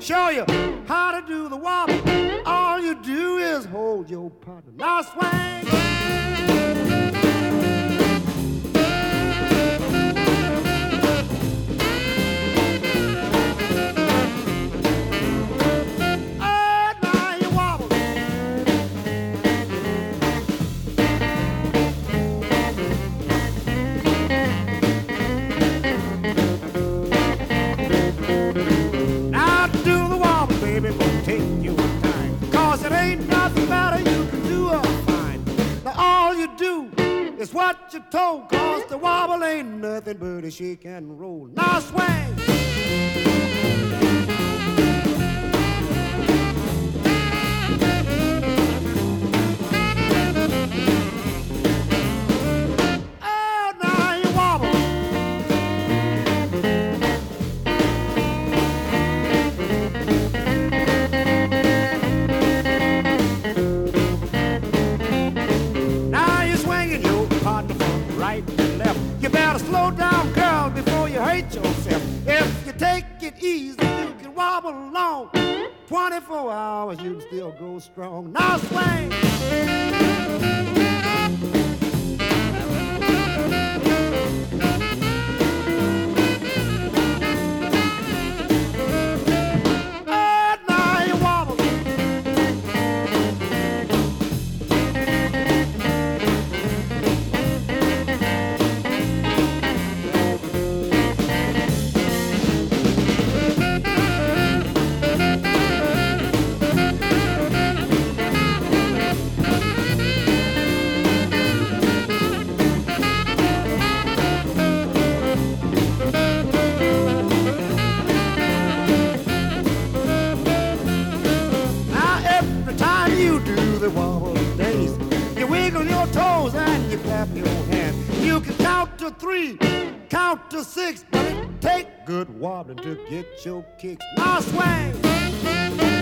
show you how to do the wobble. All you do is hold your partner. Now swing. It's what you're told, cause the wobble ain't nothing but a shake and roll. Now swing! Oh, now you wobble. Now you're swinging your partner from right to left. You better slow down, girl, before you hurt yourself. If you take it easy, you can wobble along. 24 hours, you can still go strong. Now swing! Oh, now you wobble. The wobble days. You wiggle your toes and you clap your hands. You can count to 3, count to 6, but it take good wobbling to get your kicks. Now swing!